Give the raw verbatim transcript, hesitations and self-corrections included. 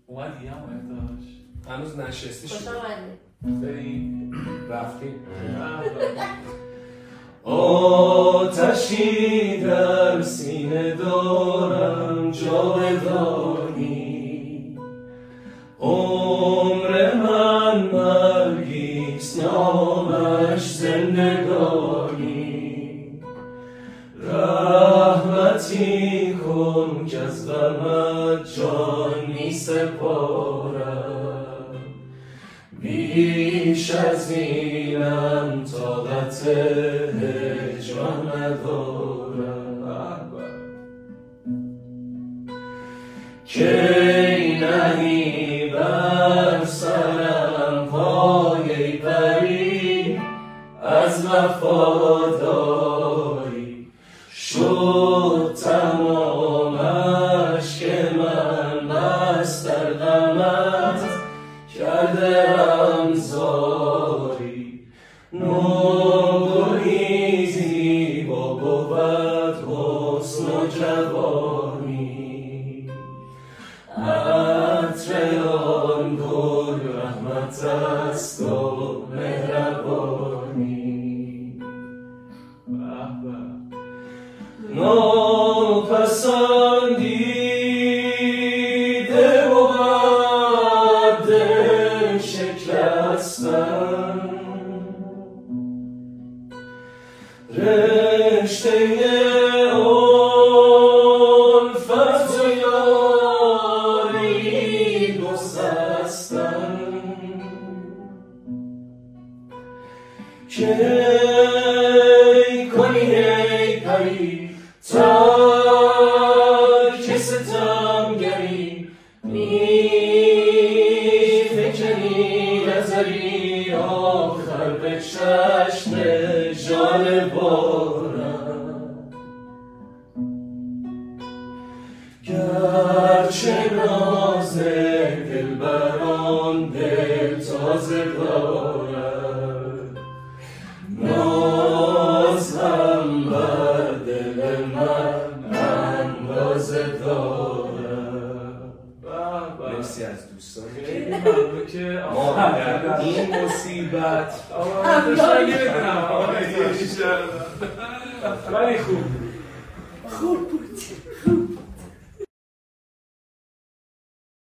اومدی هم احتاج هنوز نشستی شد خوش آمدی بریم رفتیم آتشی در سینه دارم جاودانی، عمر من مرگیست نامش زندگانی. رحمتی کن که از غمت جان می سپارم، بیش از اینم طاقت هجران ندارم. کی نهی بر سرم پای پری از وفاداری، شد تمامش که من بس در غمت کردم زاری. نوگلی زیبا بود حسن و جوانی، عطر آن گل رحمت است و مهربانی. ناپسندیده بود دل شکستن، رشته الفت و یاری گسستن. کی کنی ای پری ترک ستمگری، می فکنی نظری آخر به چشم جان بارم. گرچه ناز دل بران دل تازه دارد، ناز هم بر دل من اندازه دارد. مرسی از دوستان که ما در این مصیبت آقا داشتم یه بدونم آقا ولی خوب خوب